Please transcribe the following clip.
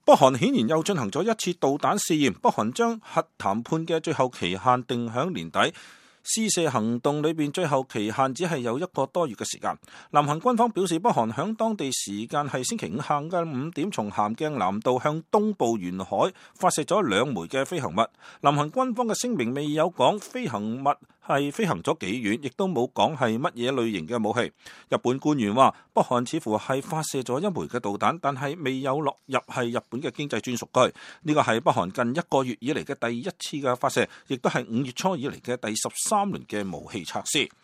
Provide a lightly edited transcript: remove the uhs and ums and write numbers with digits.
北韓顯然又進行咗一次導彈試驗，北韓將核談判嘅最後期限定響年底。試射行動裏邊最後期限只係有1個多月嘅時間。南韓軍方表示，北韓響當地時間係星期五下午嘅5點，從咸鏡南道向東部沿海發射咗2枚嘅飛行物。南韓軍方嘅聲明未有講飛行物係飛行咗幾遠，亦都冇講係乜嘢類型嘅武器。日本官員話，北韓似乎係發射咗1枚嘅導彈，但係未有落入係日本嘅經濟專屬區。呢個係北韓近1個月以嚟嘅第一次嘅發射，亦都係5月初以嚟嘅第13輪嘅武器測試。